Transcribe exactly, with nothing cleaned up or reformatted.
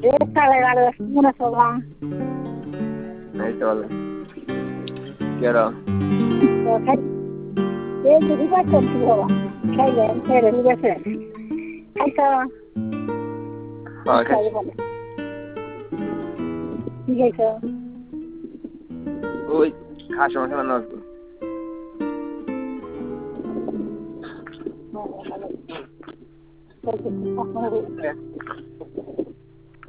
এ তালে গাড়ি মনে সবা এই তো বলে কেডা এই যদি পাচ্ছেন কি বাবা খাইলেন খেয়ে নিয়েছে খাইতো হ্যাঁ খাই কি খাইছো ওই খাস মশলা না তো ভালো